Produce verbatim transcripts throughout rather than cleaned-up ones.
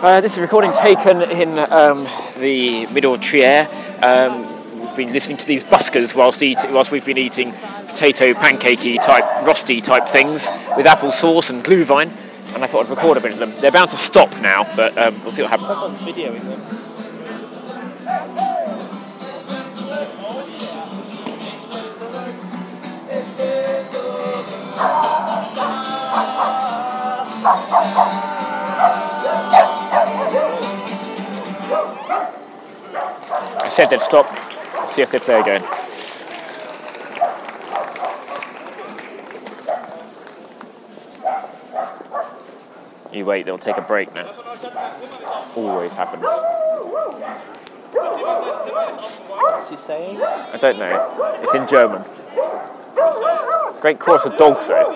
Uh, this is a recording taken in um, the middle Trier. Um, we've been listening to these buskers whilst, eat, whilst we've been eating potato pancakey type, rusty type things with apple sauce and glühwein, and I thought I'd record a bit of them. They're bound to stop now, but um, we'll see what happens. I'm videoing them. I said they'd stop. Let's see if they play again. You wait, they'll take a break now. Always happens. What's he saying? I don't know. It's in German. Great chorus of dogs though.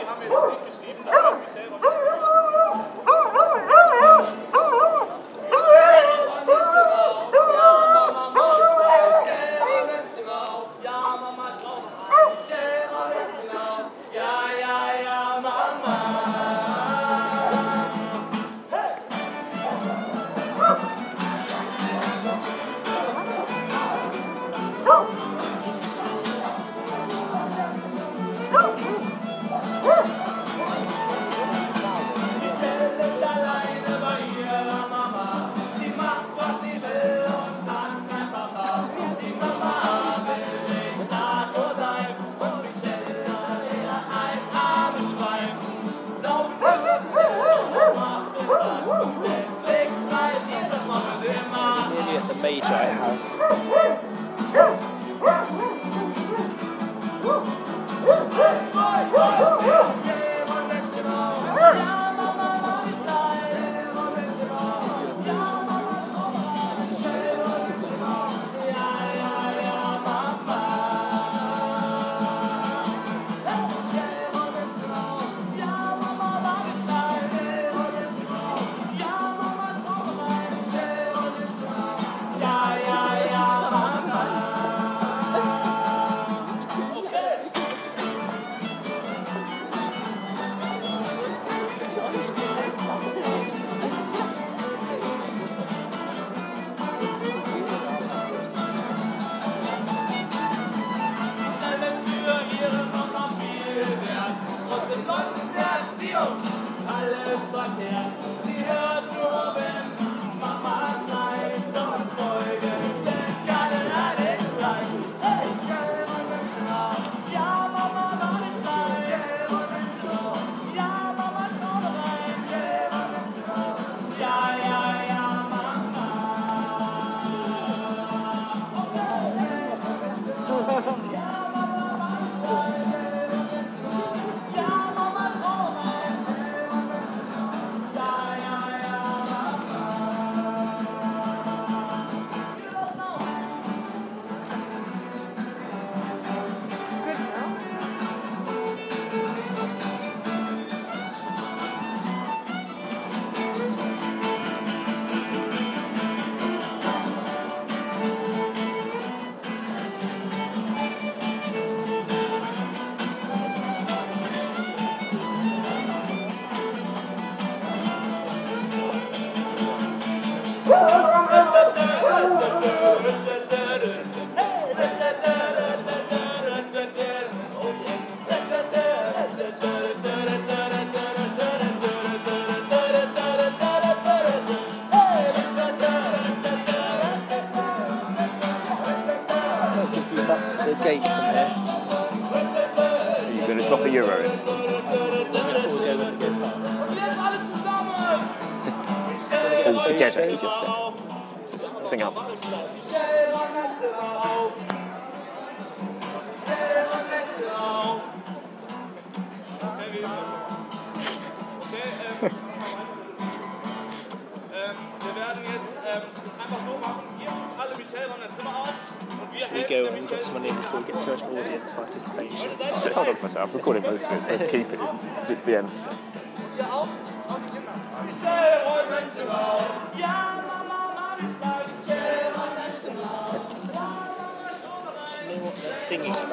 Nearly at the Major House. The gate from here. Are you going to drop a euro in? All together, he just said. Just sing up. Should we go and get some money before we get to audience participation? Just hold on for a second. I've recorded most of it, so let's keep it. It's the end. You know what they're singing?